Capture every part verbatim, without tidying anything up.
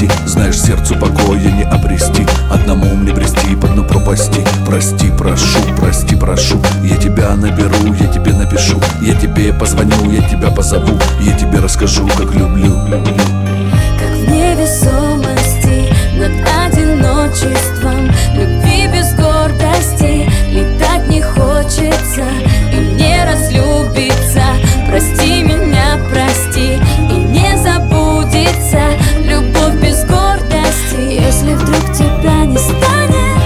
прости. Знаешь, сердцу покоя не обрести, одному мне брести по дну пропасти. Прости, прошу, прости, прошу. Я тебя наберу, я тебе напишу, я тебе позвоню, я тебя позову, я тебе расскажу, как люблю. Как в невесомости над одиночеством, любви без гордости, летать не хочется и мне разлюбиться. Прости меня, прости, и не забудется любовь без гордости. Если вдруг тебя не станет,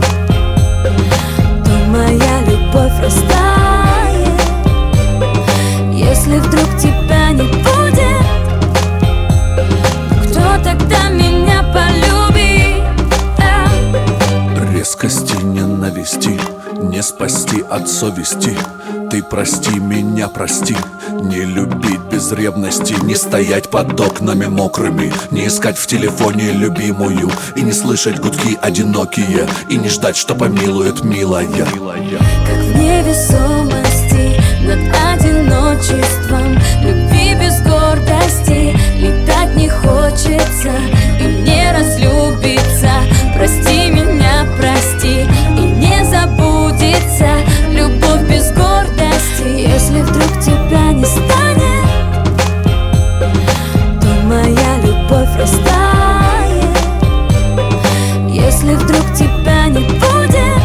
то моя любовь растает. Если вдруг тебя не будет, кто тогда меня полюбит? А? Резкости не навести, не спасти от совести. Ты прости меня, прости. Не любить без ревности, не стоять под окнами мокрыми, не искать в телефоне любимую, и не слышать гудки одинокие, и не ждать, что помилует милая. Как в невесомости над одиночеством, любви без гордости, летать не хочется и мне разлюбиться. Прости меня, прости, и не забудется любовь без гордости. Если вдруг тебя не станет, то моя любовь растает. Если вдруг тебя не будет,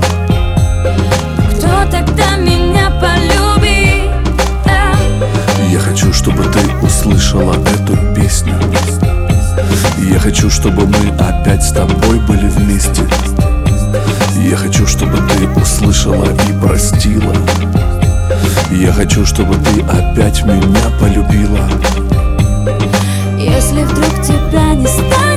кто тогда меня полюбит? А? Я хочу, чтобы ты услышала эту песню. Я хочу, чтобы мы опять с тобой были вместе. Я хочу, чтобы ты услышала и простила. Я хочу, чтобы ты опять меня полюбила. Если вдруг тебя не станет,